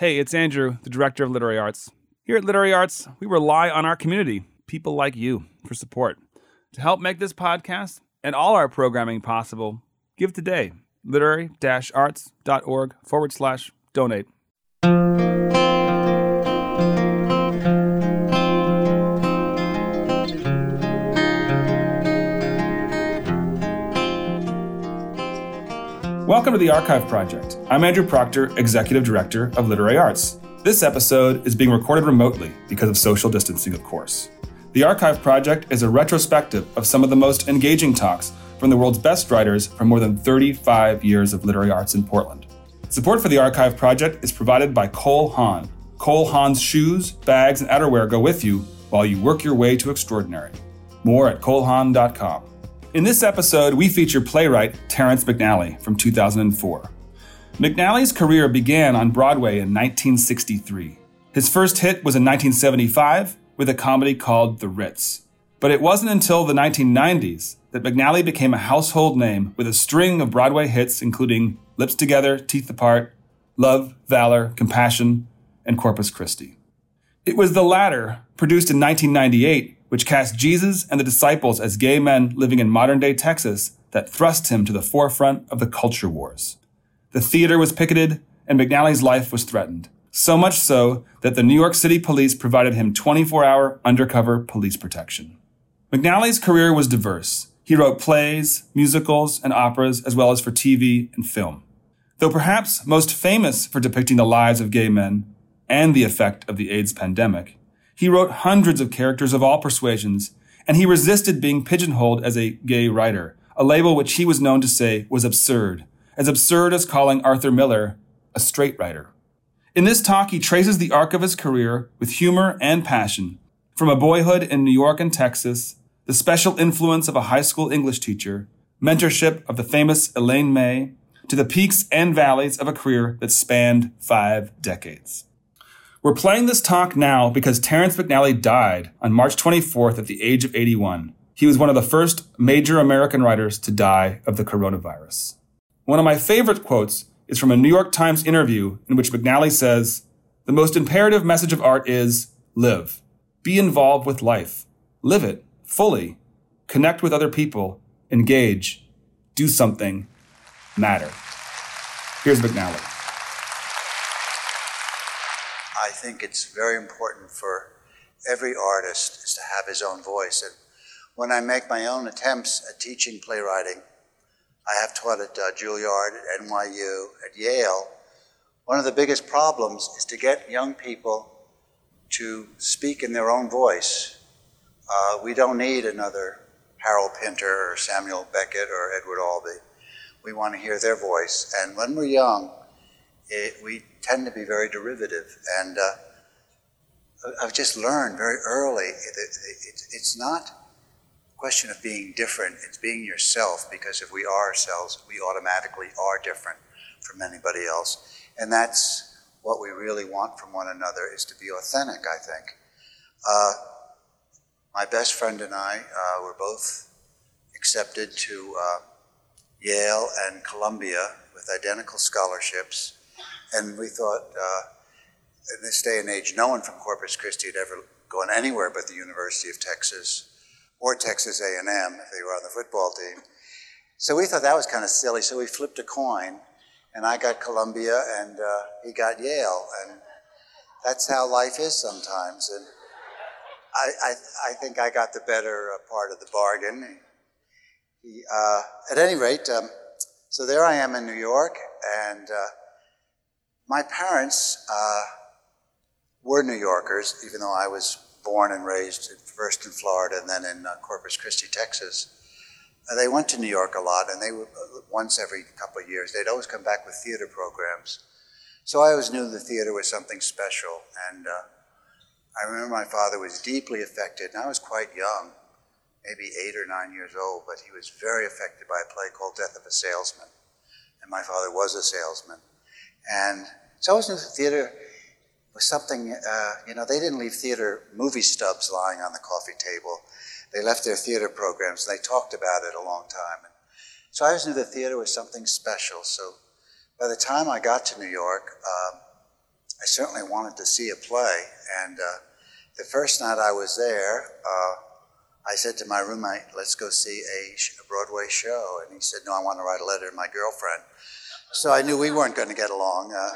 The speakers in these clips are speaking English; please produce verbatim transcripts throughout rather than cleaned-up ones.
Hey, it's Andrew, the director of Literary Arts. Here at Literary Arts, we rely on our community, people like you, for support. To help make this podcast and all our programming possible, give today. literary-arts.org forward slash donate. Welcome to the Archive Project. I'm Andrew Proctor, Executive Director of Literary Arts. This episode is being recorded remotely because of social distancing, of course. The Archive Project is a retrospective of some of the most engaging talks from the world's best writers for more than thirty-five years of literary arts in Portland. Support for the Archive Project is provided by Cole Haan. Cole Haan's shoes, bags, and outerwear go with you while you work your way to extraordinary. More at cole haan dot com. In this episode, we feature playwright Terrence McNally from two thousand four. McNally's career began on Broadway in nineteen sixty-three. His first hit was in nineteen seventy-five with a comedy called The Ritz. But it wasn't until the nineteen nineties that McNally became a household name with a string of Broadway hits including Lips Together, Teeth Apart, Love, Valor, Compassion, and Corpus Christi. It was the latter, produced in nineteen ninety-eight, which cast Jesus and the Disciples as gay men living in modern-day Texas, that thrust him to the forefront of the culture wars. The theater was picketed, and McNally's life was threatened. So much so that the New York City police provided him twenty-four hour undercover police protection. McNally's career was diverse. He wrote plays, musicals, and operas, as well as for T V and film. Though perhaps most famous for depicting the lives of gay men and the effect of the AIDS pandemic, he wrote hundreds of characters of all persuasions, and he resisted being pigeonholed as a gay writer, a label which he was known to say was absurd, as absurd as calling Arthur Miller a straight writer. In this talk, he traces the arc of his career with humor and passion, from a boyhood in New York and Texas, the special influence of a high school English teacher, mentorship of the famous Elaine May, to the peaks and valleys of a career that spanned five decades. We're playing this talk now because Terrence McNally died on March twenty-fourth at the age of eighty-one. He was one of the first major American writers to die of the coronavirus. One of my favorite quotes is from a New York Times interview in which McNally says, "The most imperative message of art is live. Be involved with life. Live it fully. Connect with other people. Engage. Do something. Matter." Here's McNally. I think it's very important for every artist is to have his own voice. And when I make my own attempts at teaching playwriting, I have taught at uh, Juilliard, at N Y U, at Yale. One of the biggest problems is to get young people to speak in their own voice. Uh, we don't need another Harold Pinter or Samuel Beckett or Edward Albee. We want to hear their voice. And when we're young, it, we tend to be very derivative. And uh, I've just learned very early that it, it's not a question of being different, it's being yourself, because if we are ourselves, we automatically are different from anybody else. And that's what we really want from one another, is to be authentic, I think. Uh, my best friend and I uh, were both accepted to uh, Yale and Columbia with identical scholarships. And we thought, uh, in this day and age, no one from Corpus Christi had ever gone anywhere but the University of Texas or Texas A and M if they were on the football team. So we thought that was kind of silly, so we flipped a coin, and I got Columbia and uh, he got Yale. And that's how life is sometimes. And I, I, I think I got the better uh, part of the bargain. He, uh, at any rate, um, so there I am in New York, and uh, my parents uh, were New Yorkers, even though I was born and raised first in Florida and then in uh, Corpus Christi, Texas. Uh, they went to New York a lot, and they would, uh, once every couple of years, they'd always come back with theater programs. So I always knew the theater was something special, and uh, I remember my father was deeply affected, and I was quite young, maybe eight or nine years old, but he was very affected by a play called Death of a Salesman, and my father was a salesman. And so I always knew the theater was something, uh, you know, they didn't leave theater movie stubs lying on the coffee table. They left their theater programs, and they talked about it a long time. And so I always knew the theater was something special. So by the time I got to New York, um, I certainly wanted to see a play. And uh, the first night I was there, uh, I said to my roommate, let's go see a, sh- a Broadway show. And he said, no, I want to write a letter to my girlfriend. So I knew we weren't going to get along. Uh,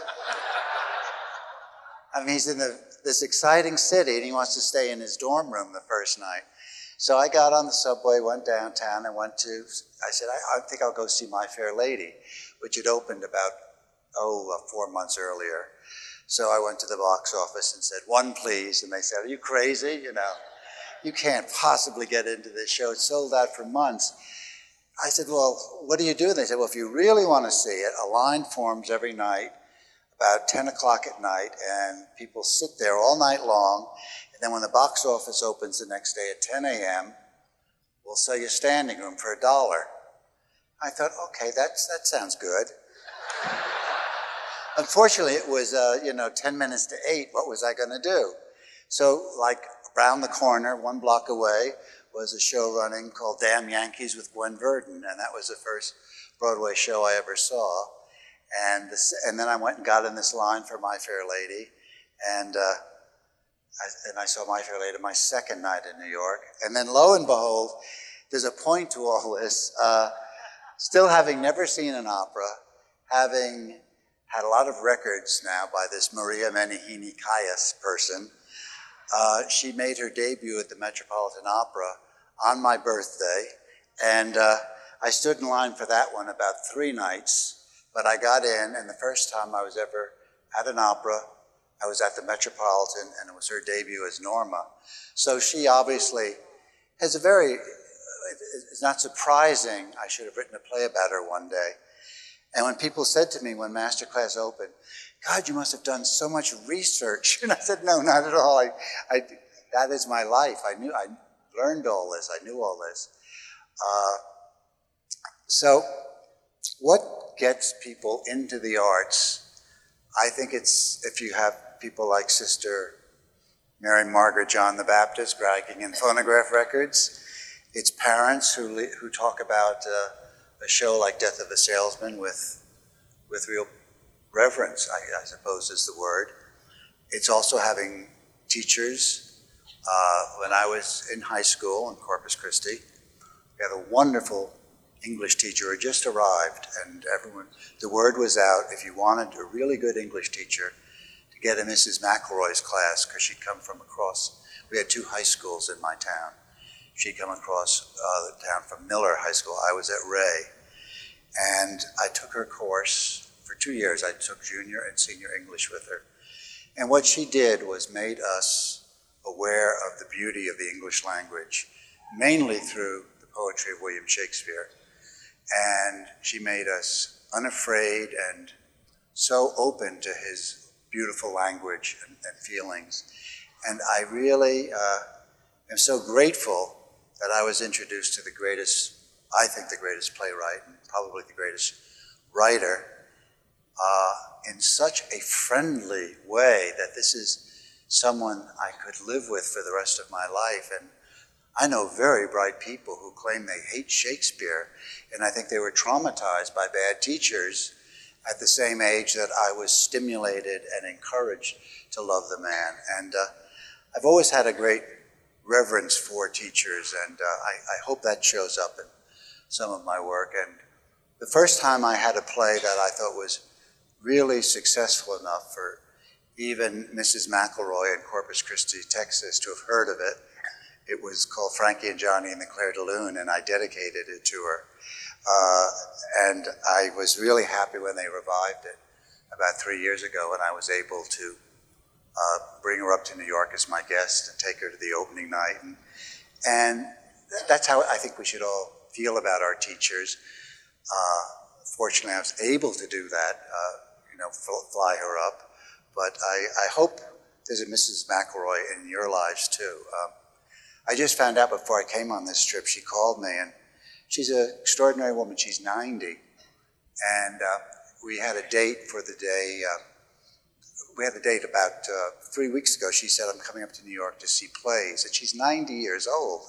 I mean, he's in the, this exciting city, and he wants to stay in his dorm room the first night. So I got on the subway, went downtown, and went to, I said, I, I think I'll go see My Fair Lady, which had opened about, oh, uh, four months earlier. So I went to the box office and said, one, please. And they said, are you crazy? You know, you can't possibly get into this show. It's sold out for months. I said, well, what do you do? And they said, well, if you really want to see it, a line forms every night, about ten o'clock at night, and people sit there all night long. And then when the box office opens the next day at ten a.m., we'll sell you standing room for a dollar. I thought, okay, that's, that sounds good. Unfortunately, it was, uh, you know, ten minutes to eight. What was I going to do? So, like, around the corner, one block away, was a show running called Damn Yankees with Gwen Verdon, and that was the first Broadway show I ever saw. And, this, and then I went and got in this line for My Fair Lady, and, uh, I, and I saw My Fair Lady my second night in New York. And then lo and behold, there's a point to all this. Uh, still having never seen an opera, having had a lot of records now by this Maria Menehini Callas person, uh, she made her debut at the Metropolitan Opera on my birthday, and uh, I stood in line for that one about three nights. But I got in, and the first time I was ever at an opera, I was at the Metropolitan, and it was her debut as Norma. So she obviously has a very, it's not surprising, I should have written a play about her one day. And when people said to me when Masterclass opened, God, you must have done so much research. And I said, no, not at all. I, I, that is my life. I knew, I learned all this. I knew all this. Uh, so what gets people into the arts? I think it's if you have people like Sister Mary Margaret John the Baptist bragging in phonograph records. It's parents who who talk about uh, a show like Death of a Salesman with with real reverence, I, I suppose is the word. It's also having teachers. Uh, when I was in high school in Corpus Christi, we had a wonderful English teacher who had just arrived, and everyone, the word was out, if you wanted a really good English teacher, to get a Missus McElroy's class, because she'd come from across, we had two high schools in my town. She'd come across uh, the town from Miller High School. I was at Ray, and I took her course for two years. I took junior and senior English with her. And what she did was made us aware of the beauty of the English language, mainly through the poetry of William Shakespeare. And she made us unafraid and so open to his beautiful language and, and feelings. And I really uh, am so grateful that I was introduced to the greatest, I think the greatest playwright, and probably the greatest writer, uh, in such a friendly way that this is someone I could live with for the rest of my life. And I know very bright people who claim they hate Shakespeare, and I think they were traumatized by bad teachers at the same age that I was stimulated and encouraged to love the man. And uh, I've always had a great reverence for teachers, and uh, I, I hope that shows up in some of my work. And the first time I had a play that I thought was really successful enough for even Missus McElroy in Corpus Christi, Texas, to have heard of it, it was called Frankie and Johnny and the Clair de Lune, and I dedicated it to her. Uh, and I was really happy when they revived it about three years ago, and I was able to uh, bring her up to New York as my guest and take her to the opening night. And, and that's how I think we should all feel about our teachers. Uh, fortunately, I was able to do that, uh, you know, fly her up. But I, I hope there's a Missus McElroy in your lives too. Um, I just found out before I came on this trip, she called me, and she's an extraordinary woman. She's ninety, and uh, we had a date for the day. Uh, we had a date about uh, three weeks ago. She said, I'm coming up to New York to see plays, and she's ninety years old.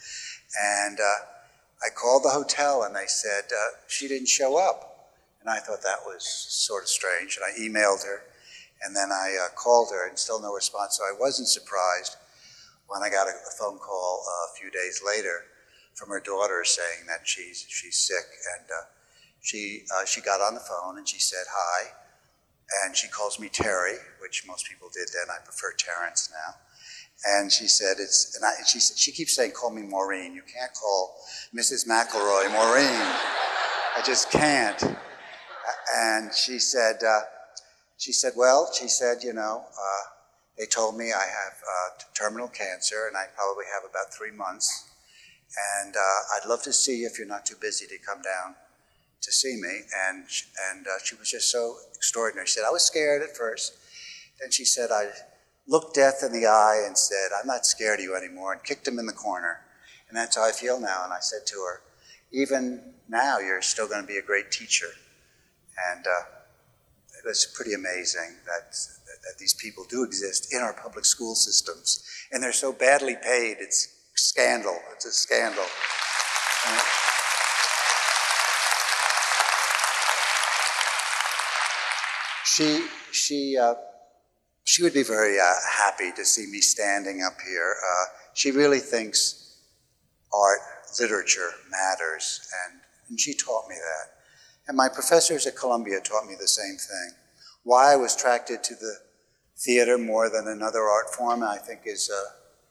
And uh, I called the hotel, and they said uh, she didn't show up. And I thought that was sort of strange, and I emailed her, And then I uh, called her and still no response, so I wasn't surprised when I got a, a phone call uh, a few days later from her daughter saying that she's she's sick. And uh, she uh, she got on the phone and she said hi, and she calls me Terry, which most people did then. I prefer Terrence now. And she said it's and, I, and she she keeps saying call me Maureen. You can't call Missus McElroy Maureen. I just can't. And she said. Uh, She said, well, she said, you know, uh, they told me I have uh, terminal cancer and I probably have about three months. And uh, I'd love to see you if you're not too busy to come down to see me. And, and uh, she was just so extraordinary. She said, I was scared at first. Then she said, I looked death in the eye and said, I'm not scared of you anymore, and kicked him in the corner. And that's how I feel now. And I said to her, even now, you're still going to be a great teacher. And uh, it's pretty amazing that, that these people do exist in our public school systems. And they're so badly paid, it's scandal. It's a scandal. And she, she, uh, she would be very uh, happy to see me standing up here. Uh, she really thinks art, literature matters, and, and she taught me that. And my professors at Columbia taught me the same thing. Why I was attracted to the theater more than another art form, I think is, uh,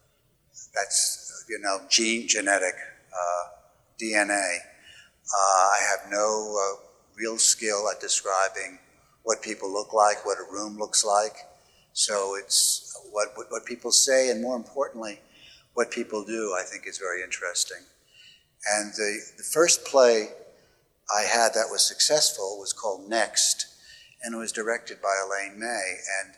that's, you know, gene, genetic, uh, D N A. Uh, I have no uh, real skill at describing what people look like, what a room looks like. So it's what, what, what people say, and more importantly, what people do, I think is very interesting. And the, the first play I had that was successful was called Next, and it was directed by Elaine May. And,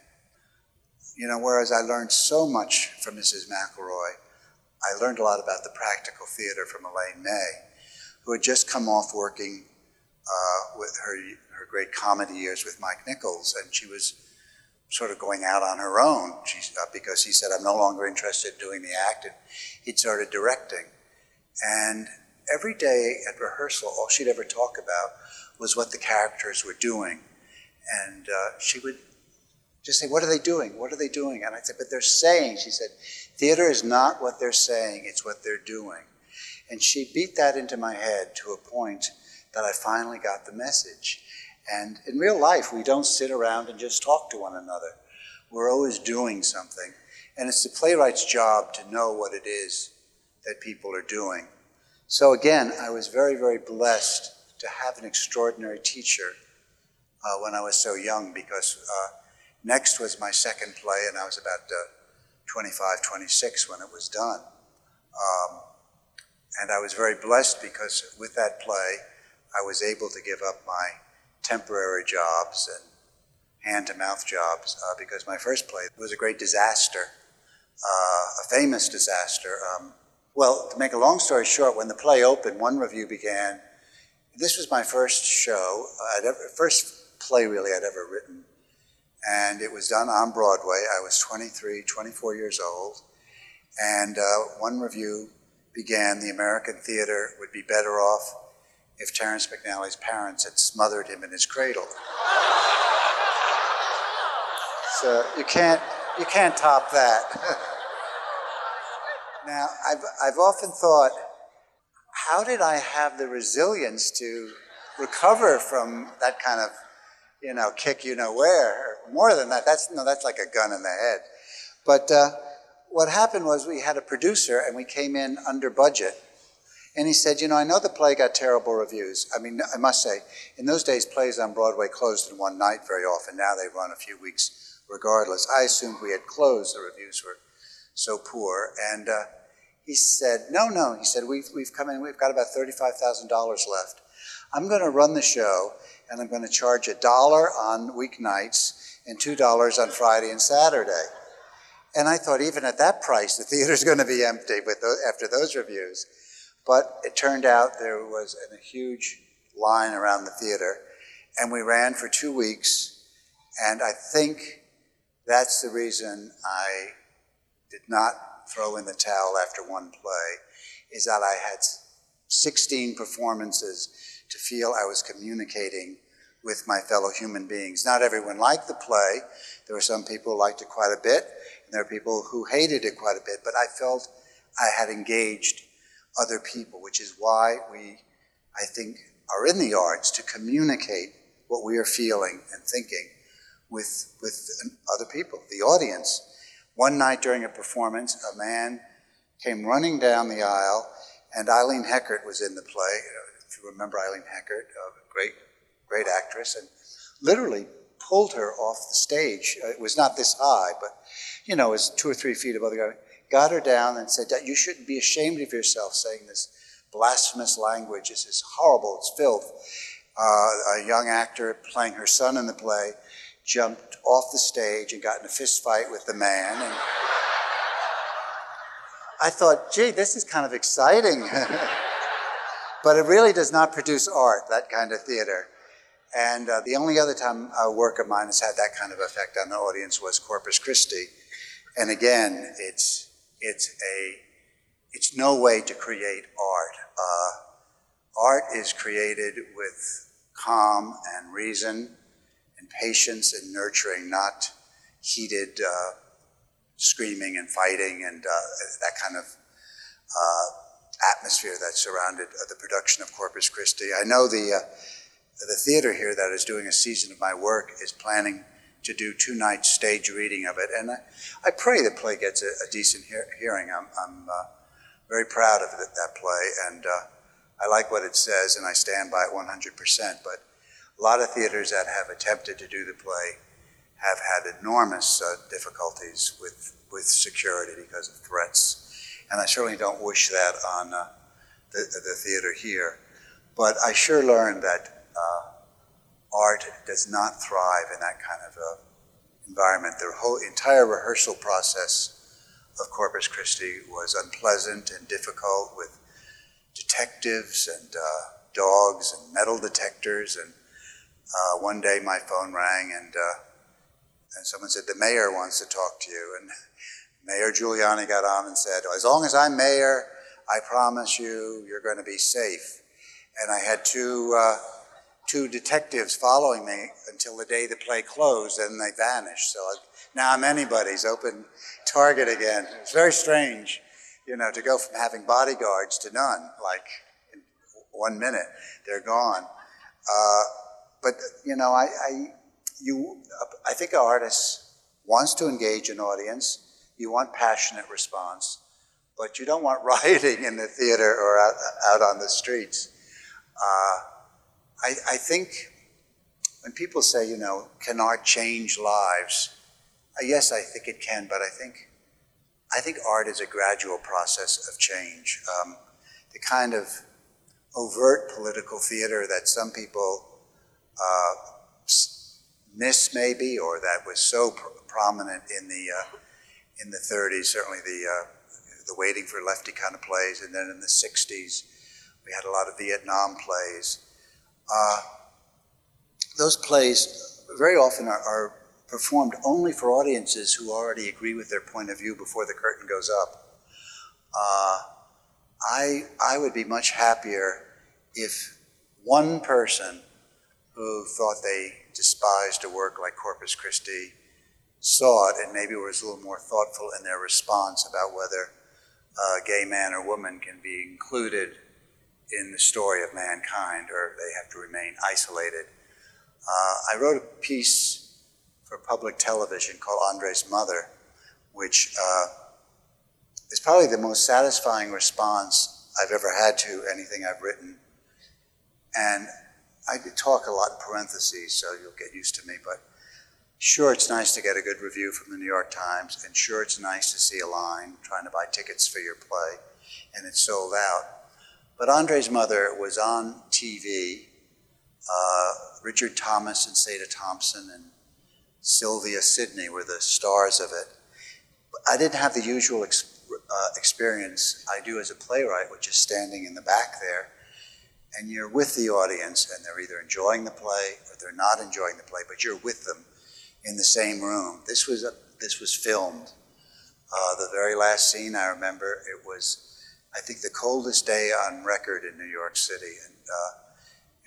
you know, whereas I learned so much from Missus McElroy, I learned a lot about the practical theater from Elaine May, who had just come off working uh, with her, her great comedy years with Mike Nichols, and she was sort of going out on her own she, uh, because he said, I'm no longer interested in doing the act, and he'd started directing. And every day at rehearsal, all she'd ever talk about was what the characters were doing. And uh, she would just say, what are they doing? What are they doing? And I'd say, but they're saying, she said, theater is not what they're saying, it's what they're doing. And she beat that into my head to a point that I finally got the message. And in real life, we don't sit around and just talk to one another. We're always doing something. And it's the playwright's job to know what it is that people are doing. So again, I was very, very blessed to have an extraordinary teacher uh, when I was so young, because uh, Next was my second play, and I was about uh, twenty-five, twenty-six when it was done. Um, and I was very blessed because with that play, I was able to give up my temporary jobs and hand-to-mouth jobs uh, because my first play was a great disaster, uh, a famous disaster. Um, well, to make a long story short, when the play opened, one review began. This was my first show, I'd ever, first play really I'd ever written, and it was done on Broadway. I was twenty-three, twenty-four years old, and uh, one review began, the American theater would be better off if Terrence McNally's parents had smothered him in his cradle. So you can't, you can't top that. Now, I've, I've often thought, how did I have the resilience to recover from that kind of, you know, kick you know where? More than that, that's, no, that's like a gun in the head. But uh, what happened was we had a producer and we came in under budget. And he said, you know, I know the play got terrible reviews. I mean, I must say, in those days, plays on Broadway closed in one night very often. Now they run a few weeks regardless. I assumed we had closed. The reviews were so poor. And uh, he said, no, no. He said, we've, we've come in, we've got about thirty-five thousand dollars left. I'm going to run the show, and I'm going to charge a dollar on weeknights and two dollars on Friday and Saturday. And I thought, even at that price, the theater's going to be empty with those, after those reviews. But it turned out there was a huge line around the theater, and we ran for two weeks, and I think that's the reason I did not throw in the towel after one play, is that I had sixteen performances to feel I was communicating with my fellow human beings. Not everyone liked the play. There were some people who liked it quite a bit, and there were people who hated it quite a bit, but I felt I had engaged other people, which is why we, I think, are in the arts, to communicate what we are feeling and thinking with, with other people, the audience. One night during a performance, a man came running down the aisle, and Eileen Heckert was in the play. If you remember Eileen Heckert, a great, great actress, and literally pulled her off the stage. It was not this high, but, you know, it was two or three feet above the ground. Got her down and said, you shouldn't be ashamed of yourself saying this blasphemous language. This is horrible, it's filth. Uh, a young actor playing her son in the play jumped off the stage and got in a fist fight with the man. And I thought, gee, this is kind of exciting. But it really does not produce art, that kind of theater. And uh, the only other time a work of mine has had that kind of effect on the audience was Corpus Christi. And again, it's it's a it's no way to create art. Uh, art is created with calm and reason and patience and nurturing, not heated uh, screaming and fighting and uh, that kind of uh, atmosphere that surrounded uh, the production of Corpus Christi. I know the uh, the theater here that is doing a season of my work is planning to do two-night stage reading of it, and I, I pray the play gets a, a decent hear, hearing. I'm, I'm uh, very proud of it, that play, and uh, I like what it says, and I stand by it one hundred percent, but a lot of theaters that have attempted to do the play have had enormous uh, difficulties with, with security because of threats, and I certainly don't wish that on uh, the, the theater here. But I sure learned that uh, art does not thrive in that kind of uh, environment. The whole entire rehearsal process of Corpus Christi was unpleasant and difficult, with detectives and uh, dogs and metal detectors. And uh, one day my phone rang, and uh, and someone said, the mayor wants to talk to you. And Mayor Giuliani got on and said, as long as I'm mayor, I promise you, you're going to be safe. And I had two uh, two detectives following me until the day the play closed, and they vanished. So now I'm anybody's open target again. It's very strange, you know, to go from having bodyguards to none. Like in one minute, they're gone. Uh, but you know, I, I, you, I think an artist wants to engage an audience. You want passionate response, but you don't want rioting in the theater or out, out on the streets. Uh, I, I think when people say, you know, can art change lives? Uh, yes, I think it can, but I think I think art is a gradual process of change. Um, the kind of overt political theater that some people uh, miss, maybe, or that was so pr prominent in the uh, in the thirties, certainly the uh, the Waiting for Lefty kind of plays, and then in the sixties, we had a lot of Vietnam plays. Uh, those plays very often are, are performed only for audiences who already agree with their point of view before the curtain goes up. Uh, I, I would be much happier if one person who thought they despised a work like Corpus Christi saw it and maybe was a little more thoughtful in their response about whether a gay man or woman can be included in the story of mankind, or they have to remain isolated. Uh, I wrote a piece for public television called Andre's Mother, which uh, is probably the most satisfying response I've ever had to anything I've written. And I could talk a lot in parentheses, so you'll get used to me, but sure, it's nice to get a good review from the New York Times, and sure, it's nice to see a line trying to buy tickets for your play, and it's sold out. But Andre's Mother was on T V. Uh, Richard Thomas and Seda Thompson and Sylvia Sidney were the stars of it. But I didn't have the usual ex uh, experience I do as a playwright, which is standing in the back there, and you're with the audience, and they're either enjoying the play or they're not enjoying the play, but you're with them in the same room. This was, a, this was filmed. Uh, the very last scene, I remember, it was, I think, the coldest day on record in New York City. And uh,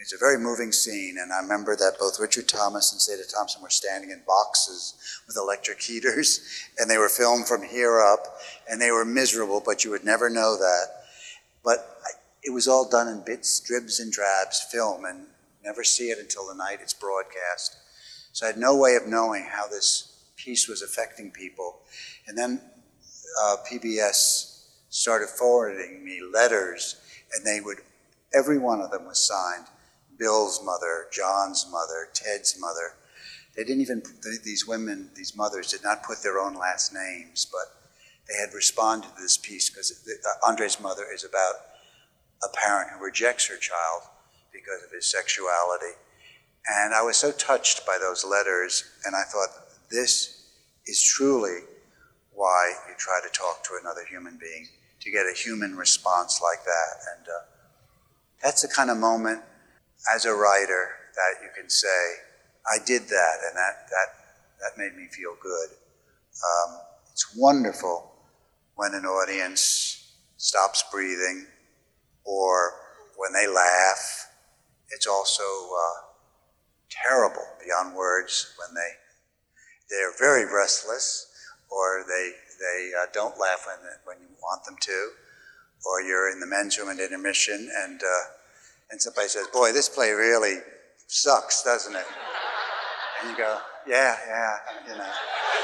It's a very moving scene, and I remember that both Richard Thomas and Seda Thompson were standing in boxes with electric heaters, and they were filmed from here up, and they were miserable, but you would never know that. But I, it was all done in bits, dribs and drabs, film, and never see it until the night it's broadcast. So I had no way of knowing how this piece was affecting people. And then uh, P B S started forwarding me letters, and they would, every one of them was signed. Bill's mother, John's mother, Ted's mother. They didn't even, these women, these mothers did not put their own last names, but they had responded to this piece because Andre's mother is about a parent who rejects her child because of his sexuality. And I was so touched by those letters, and I thought, this is truly why you try to talk to another human being, to get a human response like that. And uh, that's the kind of moment as a writer that you can say, I did that, and that that that made me feel good. Um, it's wonderful when an audience stops breathing, or when they laugh. It's also uh, terrible beyond words when they they're very restless, or they they uh, don't laugh when when you want them to, or you're in the men's room at intermission and. Uh, And somebody says, boy, this play really sucks, doesn't it? And you go, yeah, yeah, you know.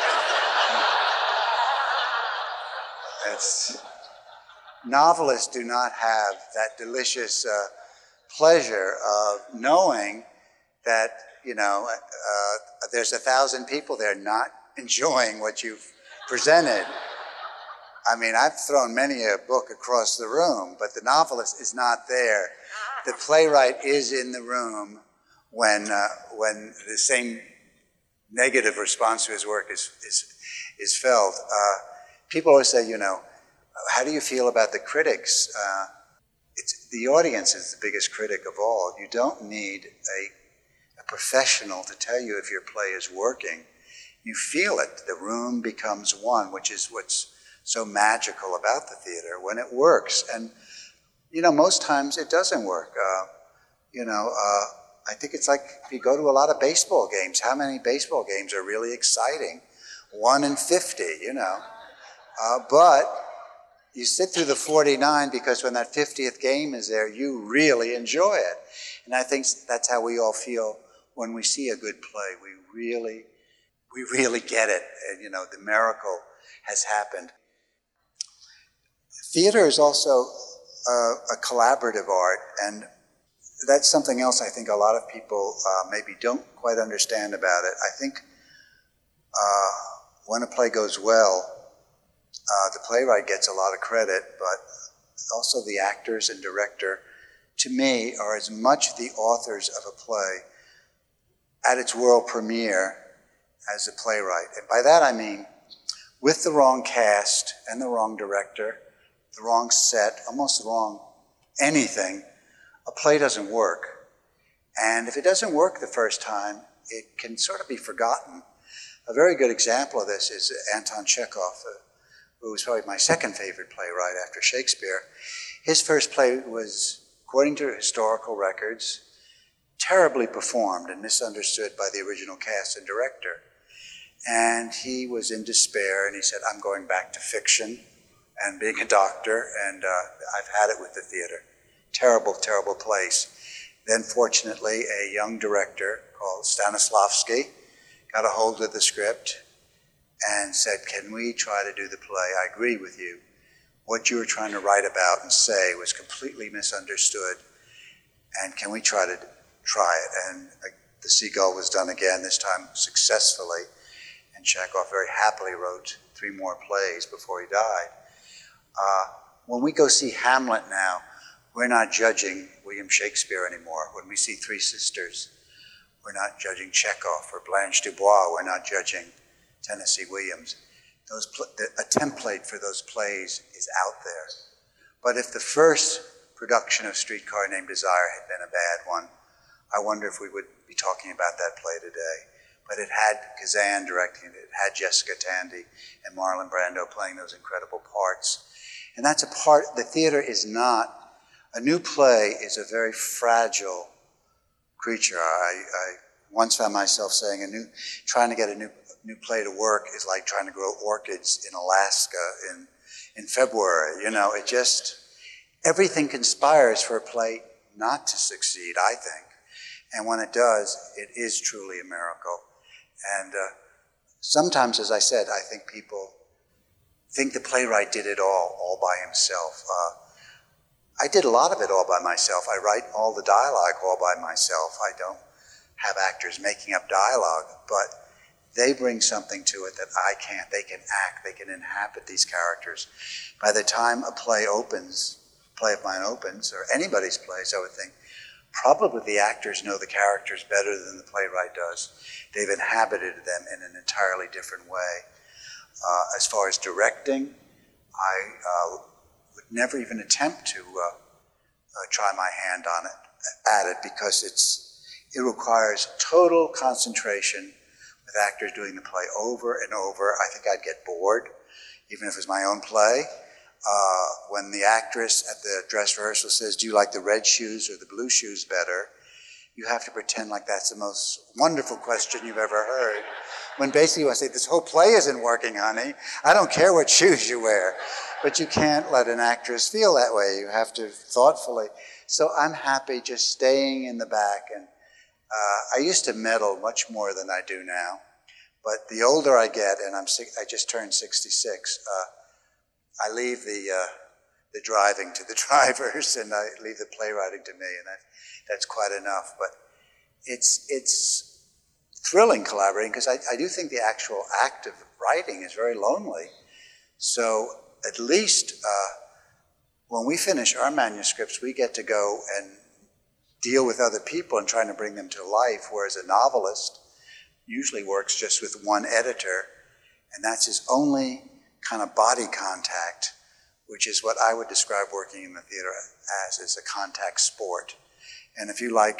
It's, novelists do not have that delicious uh, pleasure of knowing that, you know, uh, there's a thousand people there not enjoying what you've presented. I mean, I've thrown many a book across the room, but the novelist is not there. The playwright is in the room when uh, when the same negative response to his work is is, is felt. Uh, people always say, you know, how do you feel about the critics? Uh, it's, the audience is the biggest critic of all. You don't need a, a professional to tell you if your play is working. You feel it. The room becomes one, which is what's so magical about the theater, when it works. And you know, most times it doesn't work. Uh, you know, uh, I think it's like if you go to a lot of baseball games, how many baseball games are really exciting? One in fifty, you know. Uh, but you sit through the forty-nine because when that fiftieth game is there, you really enjoy it. And I think that's how we all feel when we see a good play. We really, we really get it. And, you know, the miracle has happened. Theater is also Uh, a collaborative art, and that's something else I think a lot of people uh, maybe don't quite understand about it. I think uh, when a play goes well, uh, the playwright gets a lot of credit, but also the actors and director, to me, are as much the authors of a play at its world premiere as the playwright. And by that I mean, with the wrong cast and the wrong director, the wrong set, almost the wrong anything, a play doesn't work. And if it doesn't work the first time, it can sort of be forgotten. A very good example of this is Anton Chekhov, uh, who was probably my second favorite playwright after Shakespeare. His first play was, according to historical records, terribly performed and misunderstood by the original cast and director. And he was in despair, and he said, I'm going back to fiction and being a doctor, and uh, I've had it with the theater. Terrible, terrible place. Then, fortunately, a young director called Stanislavski got a hold of the script and said, can we try to do the play? I agree with you. What you were trying to write about and say was completely misunderstood, and can we try to try it? And uh, The Seagull was done again, this time successfully, and Chekhov very happily wrote three more plays before he died. Uh, when we go see Hamlet now, we're not judging William Shakespeare anymore. When we see Three Sisters, we're not judging Chekhov or Blanche Dubois. We're not judging Tennessee Williams. Those pl- the, a template for those plays is out there. But if the first production of Streetcar Named Desire had been a bad one, I wonder if we would be talking about that play today. But it had Kazan directing it, it had Jessica Tandy and Marlon Brando playing those incredible parts. And that's a part, the theater is not, a new play is a very fragile creature. I, I once found myself saying a new, trying to get a new new play to work is like trying to grow orchids in Alaska in in February. You know, it just, everything conspires for a play not to succeed, I think. And when it does, it is truly a miracle. And uh, sometimes, as I said, I think people think the playwright did it all, all by himself. Uh, I did a lot of it all by myself. I write all the dialogue all by myself. I don't have actors making up dialogue, but they bring something to it that I can't. They can act, they can inhabit these characters. By the time a play opens, a play of mine opens, or anybody's plays, I would think, probably the actors know the characters better than the playwright does. They've inhabited them in an entirely different way. Uh, as far as directing, I uh, would never even attempt to uh, uh, try my hand on it, at it, because it's it requires total concentration with actors doing the play over and over. I think I'd get bored, even if it was my own play. Uh, when the actress at the dress rehearsal says, do you like the red shoes or the blue shoes better? You have to pretend like that's the most wonderful question you've ever heard. When basically I say, this whole play isn't working, honey. I don't care what shoes you wear. But you can't let an actress feel that way. You have to thoughtfully. So I'm happy just staying in the back. And uh, I used to meddle much more than I do now. But the older I get, and I'm I just turned sixty-six, uh, I leave the uh, the driving to the drivers, and I leave the playwriting to me, and that, that's quite enough. But it's it's thrilling collaborating, because I, I do think the actual act of writing is very lonely. So at least uh, when we finish our manuscripts, we get to go and deal with other people and trying to bring them to life, whereas a novelist usually works just with one editor, and that's his only kind of body contact, which is what I would describe working in the theater as, is a contact sport. And if you like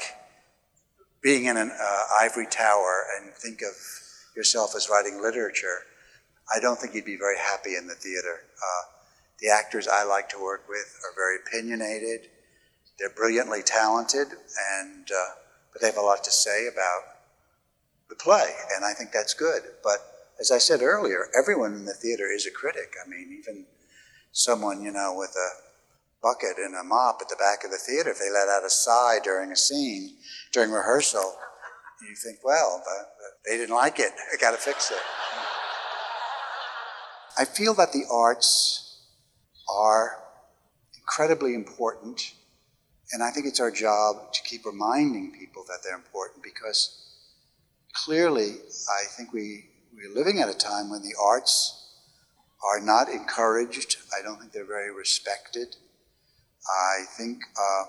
being in an uh, ivory tower and think of yourself as writing literature, I don't think you'd be very happy in the theater. Uh, the actors I like to work with are very opinionated, they're brilliantly talented, and uh, but they have a lot to say about the play, and I think that's good. But as I said earlier, everyone in the theater is a critic. I mean, even someone, you know, with a bucket and a mop at the back of the theater, if they let out a sigh during a scene, during rehearsal, you think, well, they didn't like it, I gotta fix it. I feel that the arts are incredibly important, and I think it's our job to keep reminding people that they're important, because clearly, I think we, we're living at a time when the arts are not encouraged. I don't think they're very respected. I think uh,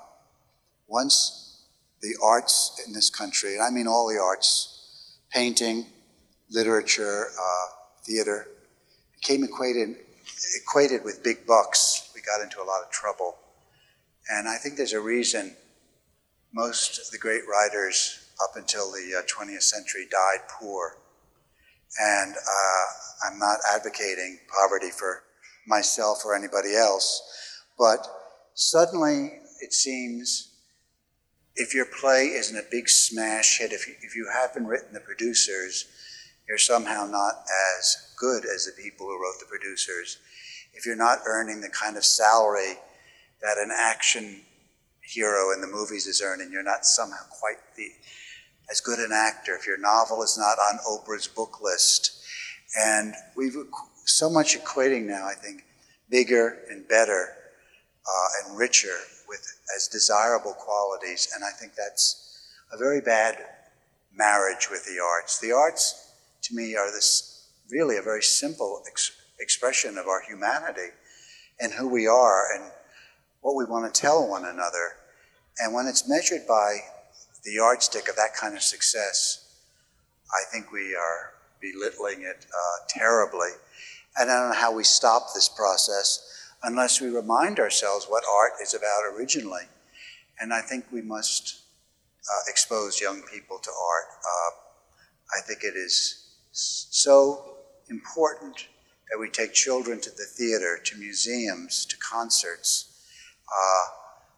once the arts in this country, and I mean all the arts, painting, literature, uh, theater, became equated, equated with big bucks, we got into a lot of trouble. And I think there's a reason most of the great writers up until the uh, twentieth century died poor. And uh, I'm not advocating poverty for myself or anybody else, but suddenly it seems if your play isn't a big smash hit, if you, if you haven't written the producers, you're somehow not as good as the people who wrote the producers. If you're not earning the kind of salary that an action hero in the movies is earning, you're not somehow quite the as good an actor, if your novel is not on Oprah's book list. And we've so much equating now, I think, bigger and better uh, and richer with as desirable qualities. And I think that's a very bad marriage with the arts. The arts, to me, are this really a very simple ex expression of our humanity and who we are and what we want to tell one another. And when it's measured by the yardstick of that kind of success, I think we are belittling it uh, terribly. And I don't know how we stop this process unless we remind ourselves what art is about originally. And I think we must uh, expose young people to art. Uh, I think it is so important that we take children to the theater, to museums, to concerts. Uh,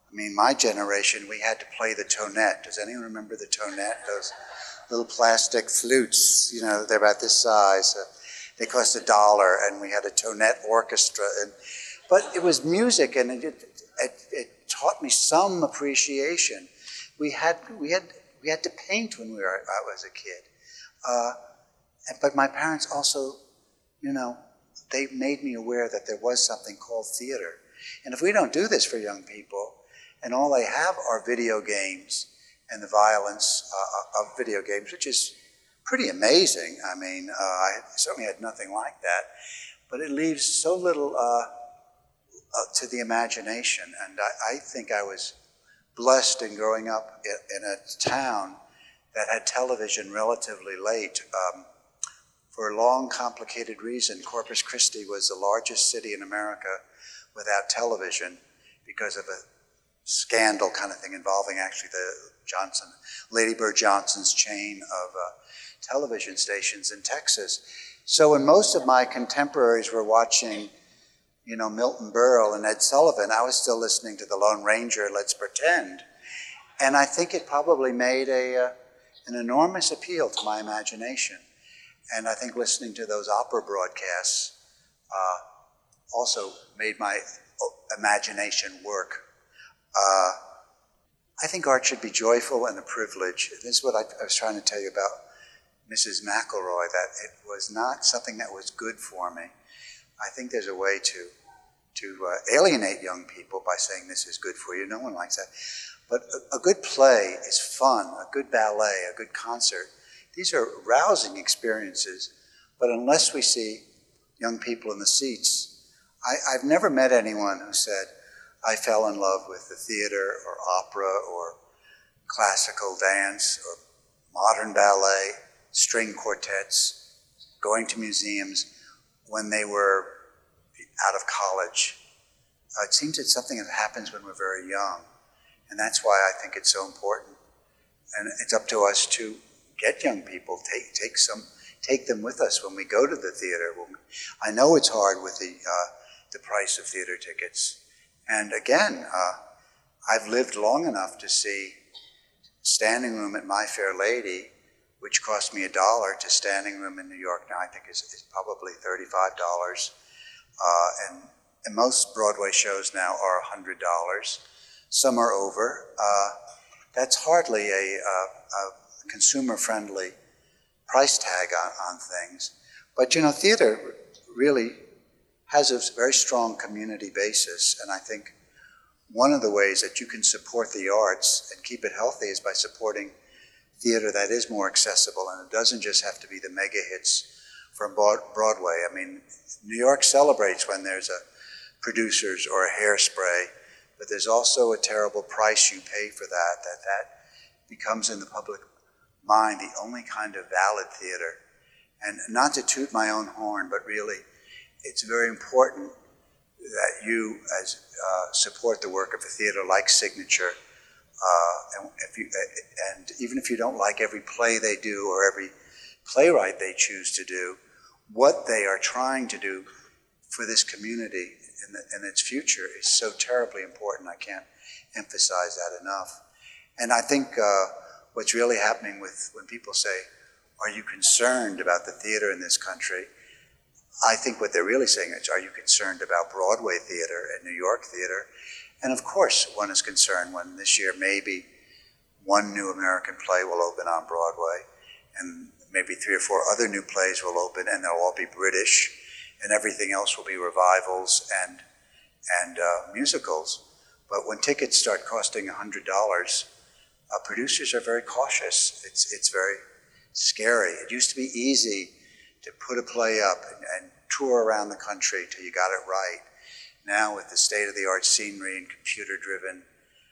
I mean, my generation, we had to play the tonette. Does anyone remember the tonette? Those little plastic flutes, you know, they're about this size. Uh, they cost a dollar, and we had a tonette orchestra. And, but it was music, and it, it, it taught me some appreciation. We had, we had, we had to paint when we were, I was a kid. Uh, but my parents also, you know, they made me aware that there was something called theater. And if we don't do this for young people, and all they have are video games and the violence uh, of video games, which is pretty amazing. I mean, uh, I certainly had nothing like that. But it leaves so little uh, uh, to the imagination. And I, I think I was blessed in growing up in, in a town that had television relatively late. Um, for a long, complicated reason, Corpus Christi was the largest city in America without television because of a scandal kind of thing involving actually the Johnson, Lady Bird Johnson's chain of uh, television stations in Texas. So when most of my contemporaries were watching, you know, Milton Berle and Ed Sullivan, I was still listening to The Lone Ranger, Let's Pretend. And I think it probably made a, uh, an enormous appeal to my imagination. And I think listening to those opera broadcasts uh, also made my imagination work. Uh, I think art should be joyful and a privilege. This is what I, I was trying to tell you about Missus McElroy, that it was not something that was good for me. I think there's a way to, to uh, alienate young people by saying this is good for you. No one likes that. But a, a good play is fun, a good ballet, a good concert. These are rousing experiences, but unless we see young people in the seats, I, I've never met anyone who said, I fell in love with the theater or opera or classical dance or modern ballet, string quartets, going to museums when they were out of college. Uh, it seems it's something that happens when we're very young, and that's why I think it's so important. And it's up to us to get young people, take take some, take them with us when we go to the theater. When we, I know it's hard with the uh, the price of theater tickets. And again, uh, I've lived long enough to see standing room at My Fair Lady, which cost me a dollar, to standing room in New York now I think is, is probably thirty-five dollars. Uh, and, and most Broadway shows now are one hundred dollars. Some are over. Uh, that's hardly a, a, a consumer-friendly price tag on, on things. But you know, theater really has a very strong community basis, and I think one of the ways that you can support the arts and keep it healthy is by supporting theater that is more accessible, and it doesn't just have to be the mega hits from Broadway. I mean, New York celebrates when there's a Producers or a Hairspray, but there's also a terrible price you pay for that, that that becomes in the public mind the only kind of valid theater. And not to toot my own horn, but really, it's very important that you as uh, support the work of a theater like Signature, uh, and, if you, and even if you don't like every play they do or every playwright they choose to do, what they are trying to do for this community and, the, and its future is so terribly important. I can't emphasize that enough. And I think uh, what's really happening with when people say, are you concerned about the theater in this country? I think what they're really saying is, are you concerned about Broadway theater and New York theater? And of course, one is concerned when this year maybe one new American play will open on Broadway, and maybe three or four other new plays will open, and they'll all be British, and everything else will be revivals and, and uh, musicals. But when tickets start costing one hundred dollars, uh, producers are very cautious. It's, it's very scary. It used to be easy to put a play up and, and tour around the country till you got it right. Now with the state-of-the-art scenery and computer-driven,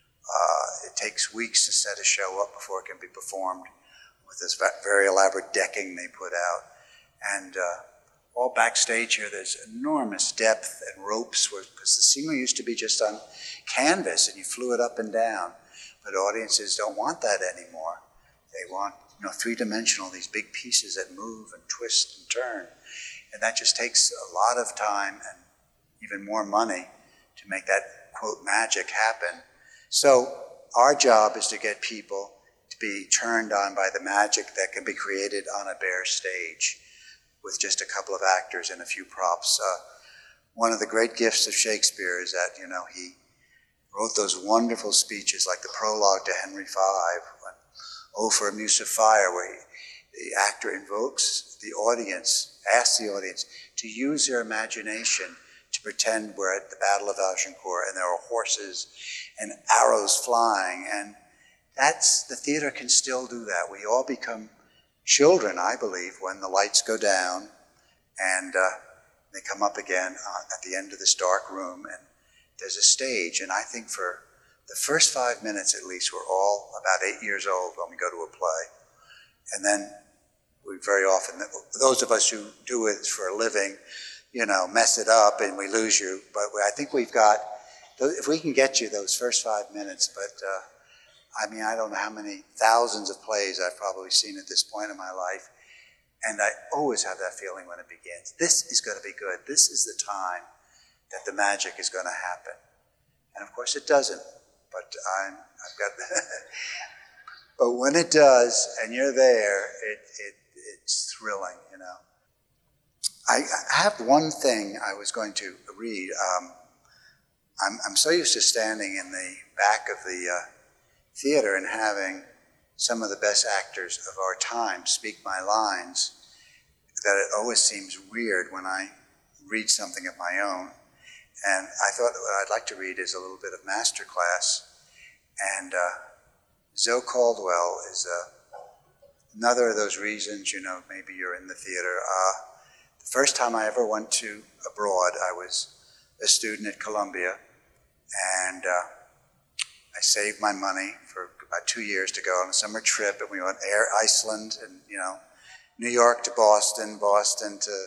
uh, it takes weeks to set a show up before it can be performed with this very elaborate decking they put out. And uh, all backstage here, there's enormous depth and ropes, because the scenery used to be just on canvas and you flew it up and down. But audiences don't want that anymore. They want, you know, three-dimensional, these big pieces that move and twist and turn. And that just takes a lot of time and even more money to make that, quote, magic happen. So our job is to get people to be turned on by the magic that can be created on a bare stage with just a couple of actors and a few props. Uh, one of the great gifts of Shakespeare is that, you know, he wrote those wonderful speeches like the prologue to Henry the Fifth, when, Oh, for a Muse of Fire, where he, the actor invokes the audience, asks the audience to use their imagination to pretend we're at the Battle of Agincourt and there are horses and arrows flying. And that's, the theater can still do that. We all become children, I believe, when the lights go down and uh, they come up again uh, at the end of this dark room and there's a stage. And I think for the first five minutes at least, we're all about eight years old when we go to a play. And then we very often, those of us who do it for a living, you know, mess it up and we lose you. But I think we've got, if we can get you those first five minutes, but uh, I mean, I don't know how many thousands of plays I've probably seen at this point in my life. And I always have that feeling when it begins. This is going to be good. This is the time that the magic is going to happen. And of course it doesn't, but I'm, I've got, but when it does and you're there, it, it it's thrilling, you know. I, I have one thing I was going to read. Um, I'm, I'm so used to standing in the back of the uh, theater and having some of the best actors of our time speak my lines that it always seems weird when I read something of my own. And I thought what I'd like to read is a little bit of Masterclass. And uh, Zoe Caldwell is uh, another of those reasons, you know, maybe you're in the theater. Uh, the first time I ever went to abroad, I was a student at Columbia, and uh, I saved my money for about two years to go on a summer trip, and we went Air Iceland, and, you know, New York to Boston, Boston to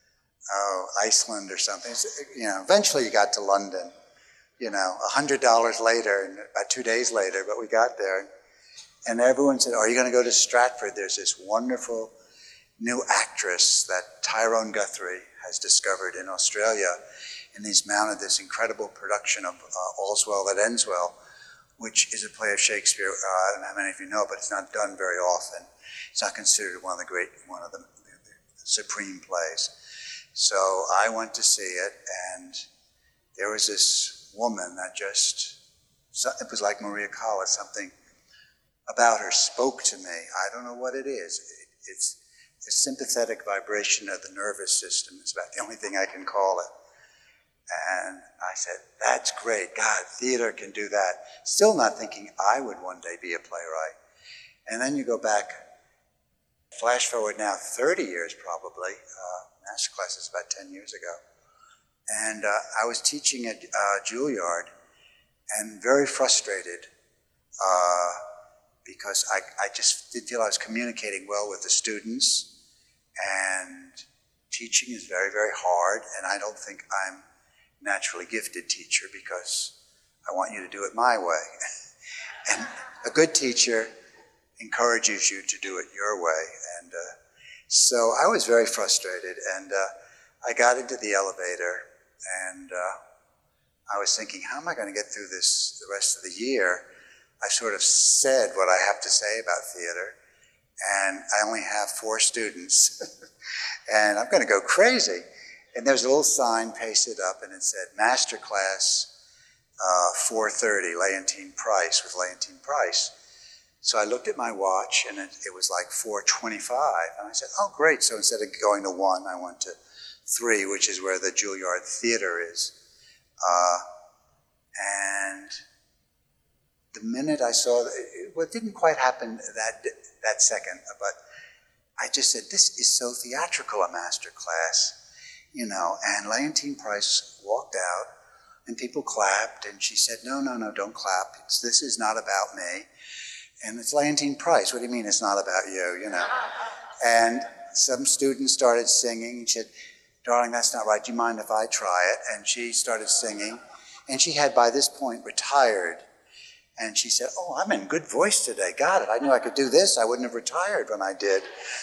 oh, Iceland or something. So, you know, eventually you got to London, you know, a hundred dollars later, and about two days later, but we got there. And everyone said, are you going to go to Stratford? There's this wonderful new actress that Tyrone Guthrie has discovered in Australia, and he's mounted this incredible production of uh, All's Well That Ends Well, which is a play of Shakespeare. Uh, I don't know how many of you know, but it's not done very often. It's not considered one of the great, one of the, the, the supreme plays. So I went to see it, and there was this woman that just, it was like Maria Callas, something about her spoke to me. I don't know what it is. It, it's a sympathetic vibration of the nervous system. It's about the only thing I can call it. And I said, that's great. God, theater can do that. Still not thinking I would one day be a playwright. And then you go back, flash forward now thirty years probably. Uh, Masterclass is about ten years ago. And uh, I was teaching at uh, Juilliard and very frustrated uh, because I, I just didn't feel I was communicating well with the students. And teaching is very, very hard, and I don't think I'm a naturally gifted teacher because I want you to do it my way. And a good teacher encourages you to do it your way. And uh, so I was very frustrated, and uh, I got into the elevator, and uh, I was thinking, how am I going to get through this the rest of the year? I sort of said what I have to say about theater, and I only have four students, and I'm going to go crazy. And there's a little sign pasted up, and it said, Masterclass uh, four thirty, Leontyne Price, with Leontyne Price. So I looked at my watch, and it, it was like four twenty-five, and I said, oh, great. So instead of going to one, I went to three, which is where the Juilliard Theater is. Uh, and the minute I saw, it, well, it didn't quite happen that that second, but I just said, this is so theatrical, a master class, you know. And Leontyne Price walked out, and people clapped, and she said, no, no, no, don't clap. It's, this is not about me. And it's Leontyne Price. What do you mean it's not about you, you know? And some students started singing, and she said, darling, that's not right. Do you mind if I try it? And she started singing, and she had by this point retired. And she said, oh, I'm in good voice today. Got it. I knew I could do this. I wouldn't have retired when I did.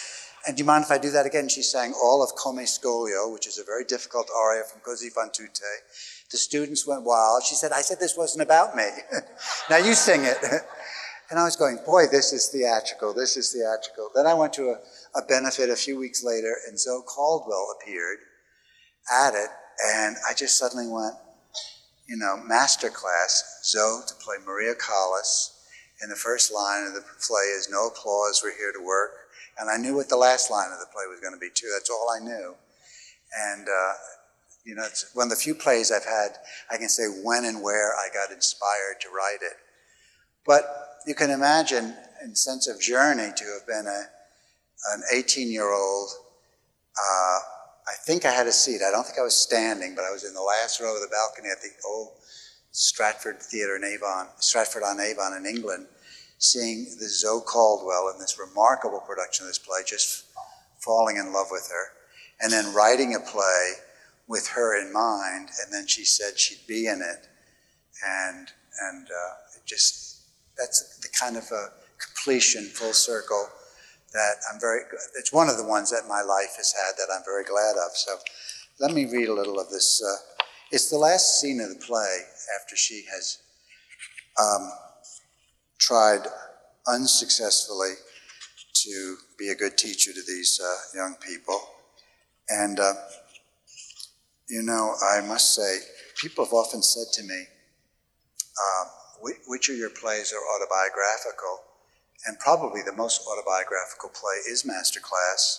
and do you mind if I do that again? She sang all of Come Scolio, which is a very difficult aria from Così fan tutte. The students went wild. She said, I said this wasn't about me. Now you sing it. And I was going, boy, this is theatrical, this is theatrical. Then I went to a, a benefit a few weeks later, and Zoe Caldwell appeared at it, and I just suddenly went, you know, master class, Zoe to play Maria Callas, and the first line of the play is, no applause, we're here to work. And I knew what the last line of the play was going to be, too. That's all I knew. And, uh, you know, it's one of the few plays I've had, I can say when and where I got inspired to write it. But you can imagine, in sense of journey, to have been a, an eighteen-year-old. Uh, I think I had a seat. I don't think I was standing, but I was in the last row of the balcony at the old Stratford Theatre in Avon, Stratford-on-Avon in England, seeing the Zoe Caldwell in this remarkable production of this play, just falling in love with her, and then writing a play with her in mind, and then she said she'd be in it, and and uh, it just, that's the kind of a completion, full circle, that I'm very, it's one of the ones that my life has had that I'm very glad of. So let me read a little of this. Uh, it's the last scene of the play after she has um, tried unsuccessfully to be a good teacher to these uh, young people. And, uh, you know, I must say, people have often said to me, uh, which of your plays are autobiographical? And probably the most autobiographical play is Masterclass,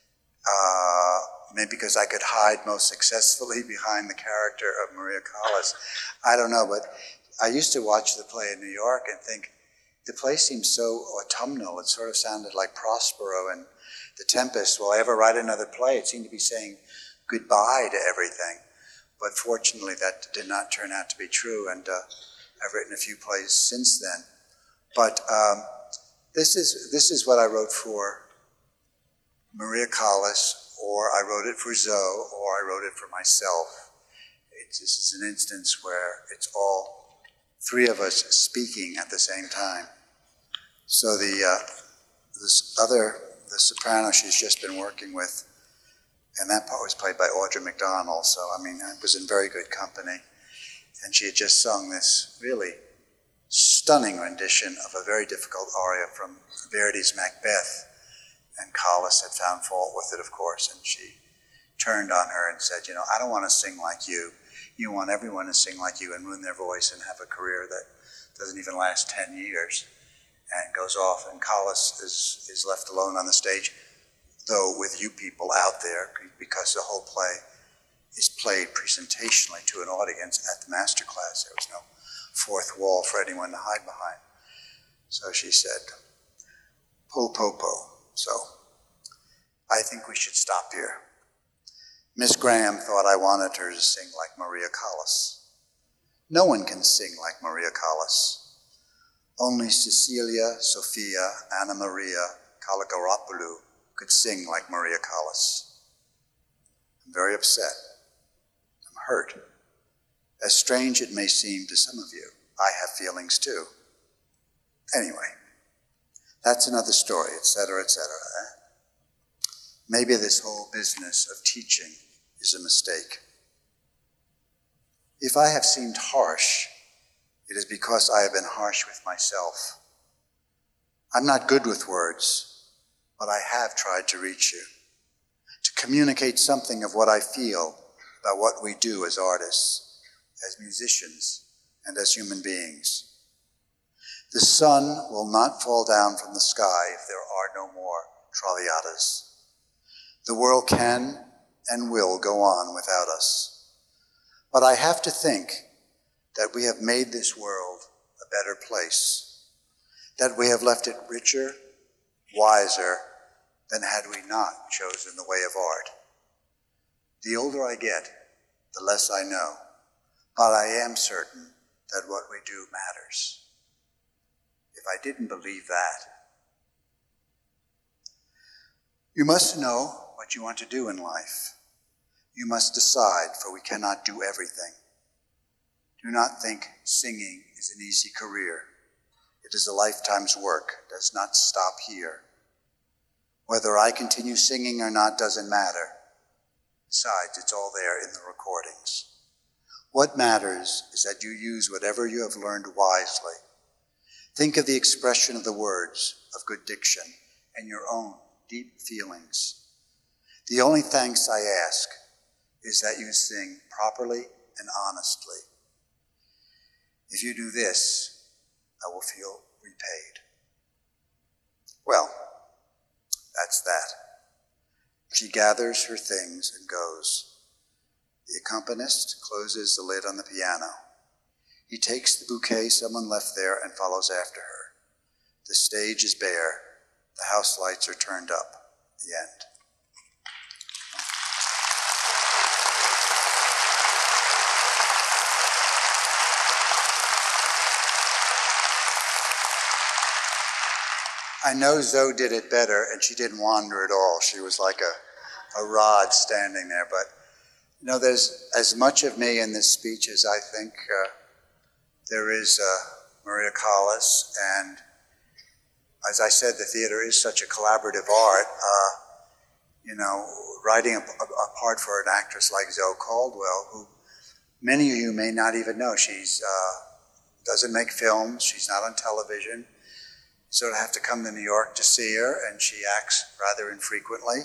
uh, maybe because I could hide most successfully behind the character of Maria Callas. I don't know, but I used to watch the play in New York and think, the play seemed so autumnal. It sort of sounded like Prospero and The Tempest. Will I ever write another play? It seemed to be saying goodbye to everything. But fortunately, that did not turn out to be true, and uh, I've written a few plays since then. But um, this is this is what I wrote for Maria Callas, or I wrote it for Zoe, or I wrote it for myself. It's, this is an instance where it's all three of us speaking at the same time. So the uh, this other, the soprano she's just been working with, and that part was played by Audra McDonald, so I mean, I was in very good company. And she had just sung this really stunning rendition of a very difficult aria from Verdi's Macbeth. And Callas had found fault with it, of course, and she turned on her and said, you know, I don't want to sing like you. You want everyone to sing like you and ruin their voice and have a career that doesn't even last ten years and goes off. And Callas is, is left alone on the stage, though with you people out there, because the whole play is played presentationally to an audience at the Masterclass. There was no fourth wall for anyone to hide behind. So she said, po, po, po. So I think we should stop here. Miss Graham thought I wanted her to sing like Maria Callas. No one can sing like Maria Callas. Only Cecilia, Sophia, Anna Maria Kalogeropoulos could sing like Maria Callas. I'm very upset. I'm hurt. As strange it may seem to some of you, I have feelings too. Anyway, that's another story, et cetera, et cetera. Eh? Maybe this whole business of teaching is a mistake. If I have seemed harsh, it is because I have been harsh with myself. I'm not good with words, but I have tried to reach you, to communicate something of what I feel about what we do as artists, as musicians, and as human beings. The sun will not fall down from the sky if there are no more Traviatas. The world can and will go on without us. But I have to think that we have made this world a better place, that we have left it richer, wiser, than had we not chosen the way of art. The older I get, the less I know, but I am certain that what we do matters. If I didn't believe that, you must know what you want to do in life. You must decide, for we cannot do everything. Do not think singing is an easy career. It is a lifetime's work. It does not stop here. Whether I continue singing or not doesn't matter. Besides, it's all there in the recordings. What matters is that you use whatever you have learned wisely. Think of the expression of the words, of good diction, and your own deep feelings. The only thanks I ask is that you sing properly and honestly. If you do this, I will feel repaid. Well, that's that. She gathers her things and goes. The accompanist closes the lid on the piano. He takes the bouquet someone left there and follows after her. The stage is bare. The house lights are turned up. The end. I know Zoe did it better, and she didn't wander at all. She was like a, a rod standing there. But, you know, there's as much of me in this speech as I think uh, there is uh, Maria Callas. And as I said, the theater is such a collaborative art. Uh, you know, writing a, a, a part for an actress like Zoe Caldwell, who many of you may not even know. She's uh, doesn't make films. She's not on television. Sort of have to come to New York to see her, and she acts rather infrequently.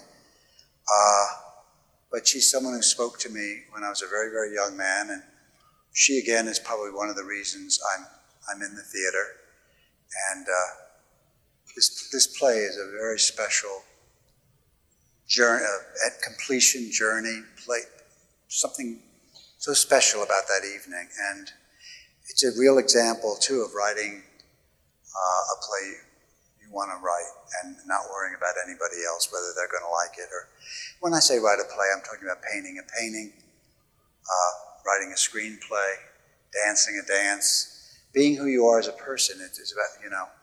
Uh, but she's someone who spoke to me when I was a very, very young man, and she again is probably one of the reasons I'm I'm in the theater. And uh, this this play is a very special journey, uh, at completion journey play, something so special about that evening, and it's a real example too of writing Uh, a play you want to write and not worrying about anybody else, whether they're going to like it. Or when I say write a play, I'm talking about painting a painting, uh, writing a screenplay, dancing a dance, being who you are as a person. It's, it's about, you know,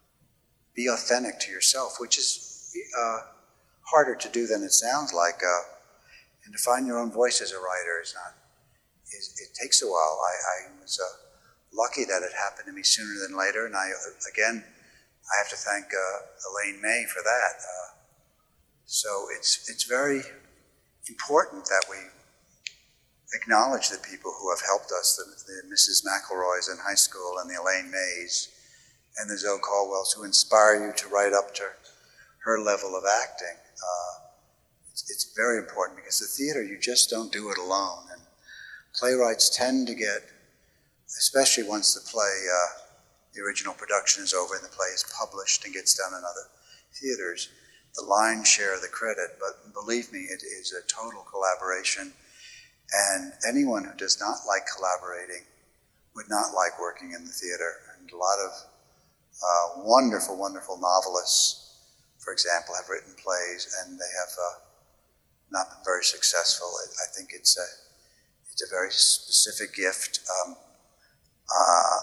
be authentic to yourself, which is uh, harder to do than it sounds like. Uh, and to find your own voice as a writer is not, is, it takes a while. I, I was uh, lucky that it happened to me sooner than later, and I, again, I have to thank uh, Elaine May for that. Uh, so it's it's very important that we acknowledge the people who have helped us, the, the Missus McElroys in high school and the Elaine Mays and the Zoe Caldwells who inspire you to write up to her level of acting. Uh, it's, it's very important because the theater, you just don't do it alone. And playwrights tend to get, especially once the play, uh, the original production is over and the play is published and gets done in other theaters, the lion's share of the credit. But believe me, it is a total collaboration. And anyone who does not like collaborating would not like working in the theater. And a lot of uh, wonderful, wonderful novelists, for example, have written plays and they have uh, not been very successful. I think it's a, it's a very specific gift. Um, Uh,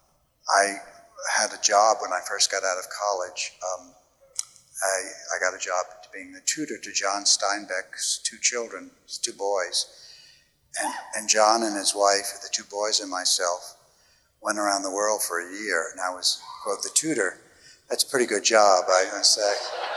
I had a job when I first got out of college. Um, I, I got a job being the tutor to John Steinbeck's two children, his two boys. And, and John and his wife, the two boys and myself, went around the world for a year. And I was, quote, the tutor. That's a pretty good job, I must say.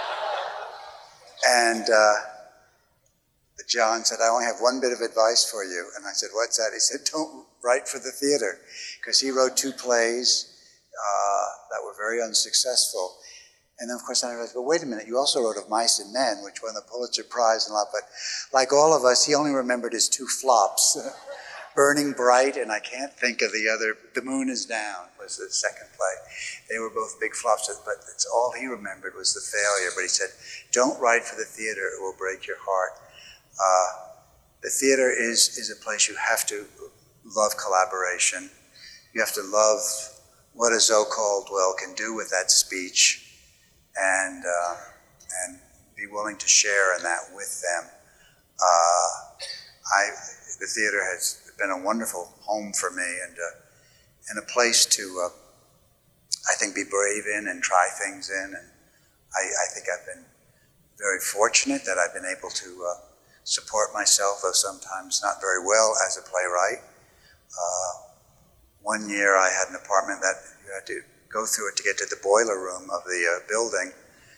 And uh, John said, I only have one bit of advice for you. And I said, what's that? He said, don't write for the theater, because he wrote two plays uh, that were very unsuccessful. And then, of course, I realized, well, wait a minute, you also wrote Of Mice and Men, which won the Pulitzer Prize and a lot, but like all of us, he only remembered his two flops, Burning Bright, and I can't think of the other, The Moon is Down was the second play. They were both big flops, but it's all he remembered was the failure. But he said, don't write for the theater, it will break your heart. Uh, the theater is, is a place you have to love collaboration. You have to love what a Zoe Caldwell can do with that speech and uh, and be willing to share in that with them. Uh, I the theater has been a wonderful home for me and uh, and a place to uh, I think be brave in and try things in. And I, I think I've been very fortunate that I've been able to uh, support myself, though sometimes not very well, as a playwright. Uh, one year I had an apartment that you had to go through it to get to the boiler room of the uh, building.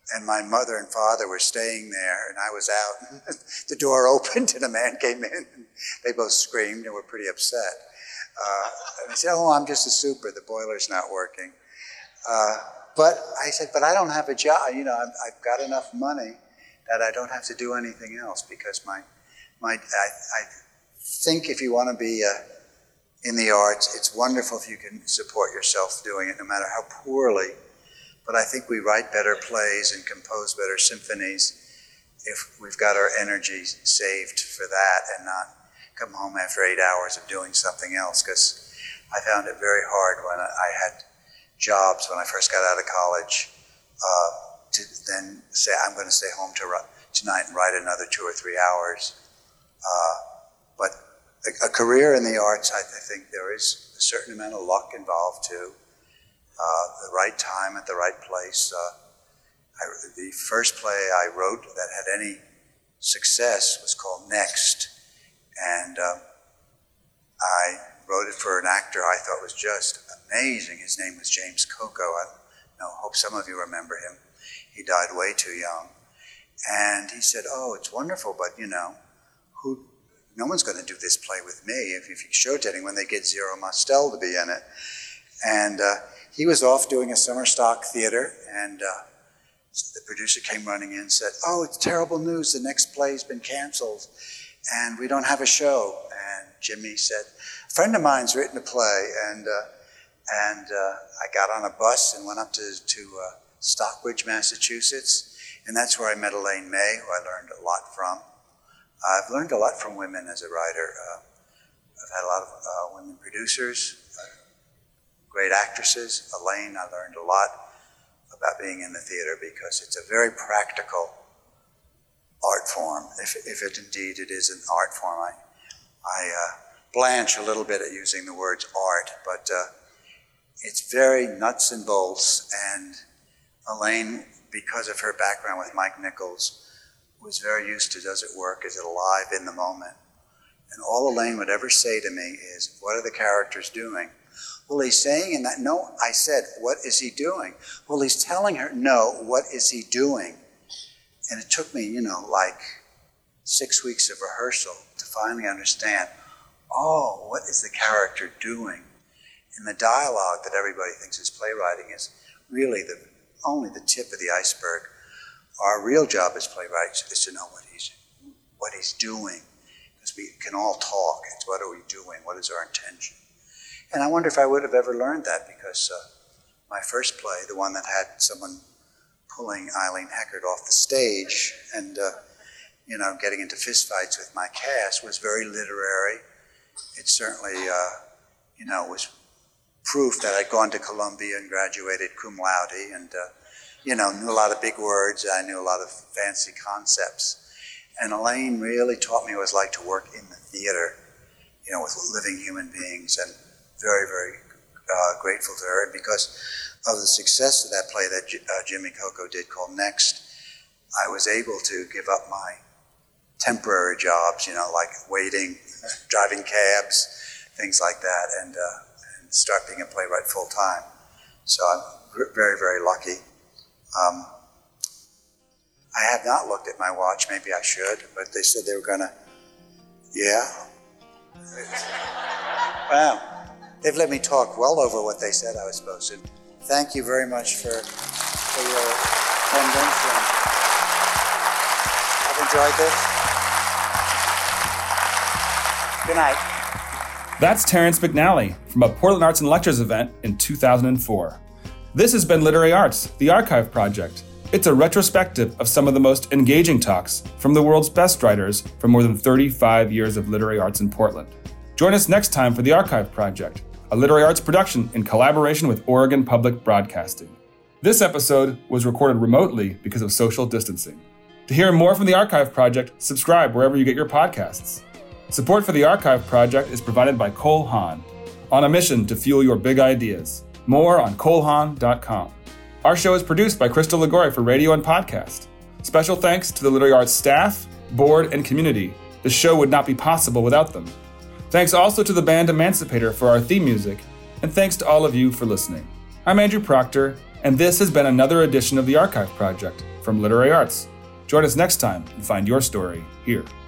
and my mother and father were staying there, and I was out. The door opened, and a man came in, and they both screamed and were pretty upset. Uh, and I said, oh, I'm just a super, the boiler's not working. Uh, but I said, but I don't have a job, you know, I've, I've got enough money that I don't have to do anything else, because my, my, I, I think if you want to be uh, in the arts, it's wonderful if you can support yourself doing it, no matter how poorly. But I think we write better plays and compose better symphonies if we've got our energy saved for that and not come home after eight hours of doing something else, because I found it very hard when I had jobs when I first got out of college uh, to then say, I'm going to stay home to tonight and write another two or three hours. Uh, but a, a career in the arts, I, I think there is a certain amount of luck involved too. Uh, the right time at the right place. Uh, I, the first play I wrote that had any success was called Next. And uh, I wrote it for an actor I thought was just amazing. His name was James Coco. I know, hope some of you remember him. He died way too young. And he said, oh, it's wonderful, but you know, who? No one's going to do this play with me. If, if you show it to anyone, they get Zero Mostel to be in it. And uh, he was off doing a summer stock theater, and uh, the producer came running in and said, oh, it's terrible news. The next play's been canceled, and we don't have a show. And Jimmy said, a friend of mine's written a play, and uh, and uh, I got on a bus and went up to, to uh, Stockbridge, Massachusetts, and that's where I met Elaine May, who I learned a lot from. I've learned a lot from women as a writer. Uh, I've had a lot of uh, women producers, uh, great actresses. Elaine, I learned a lot about being in the theater because it's a very practical art form, if, if it indeed it is an art form. I, I uh, blanch a little bit at using the words art, but uh, it's very nuts and bolts, and Elaine, because of her background with Mike Nichols, was very used to does it work, is it alive in the moment? And all Elaine would ever say to me is, what are the characters doing? Well, he's saying in that, no, I said, what is he doing? Well, he's telling her, no, what is he doing? And it took me, you know, like six weeks of rehearsal to finally understand, oh, what is the character doing? And the dialogue that everybody thinks is playwriting is really the only the tip of the iceberg. Our real job as playwrights is to know what he's what he's doing, because we can all talk. It's what are we doing? What is our intention? And I wonder if I would have ever learned that, because uh, my first play, the one that had someone pulling Eileen Heckert off the stage and uh, you know, getting into fistfights with my cast, was very literary. It certainly, uh, you know, was proof that I'd gone to Columbia and graduated cum laude, and uh, you know, knew a lot of big words. I knew a lot of fancy concepts. And Elaine really taught me what it was like to work in the theater, you know, with living human beings, and very, very uh, grateful to her. And because of the success of that play that J- uh, Jimmy Coco did called Next, I was able to give up my temporary jobs, you know, like waiting, driving cabs, things like that, and, uh, and start being a playwright full time. So I'm very, very lucky. Um, I have not looked at my watch, maybe I should, but they said they were gonna, yeah. Wow, they've let me talk well over what they said I was supposed to. Thank you very much for, for your attendance, and I've enjoyed this. Good night. That's Terrence McNally from a Portland Arts and Lectures event in two thousand four. This has been Literary Arts, the Archive Project. It's a retrospective of some of the most engaging talks from the world's best writers from more than thirty-five years of literary arts in Portland. Join us next time for the Archive Project, a literary arts production in collaboration with Oregon Public Broadcasting. This episode was recorded remotely because of social distancing. To hear more from the Archive Project, subscribe wherever you get your podcasts. Support for the Archive Project is provided by Cole Haan, on a mission to fuel your big ideas. More on cole haan dot com. Our show is produced by Crystal Ligori for radio and podcast. Special thanks to the Literary Arts staff, board, and community. The show would not be possible without them. Thanks also to the band Emancipator for our theme music, and thanks to all of you for listening. I'm Andrew Proctor, and this has been another edition of the Archive Project from from Literary Arts. Join us next time and find your story here.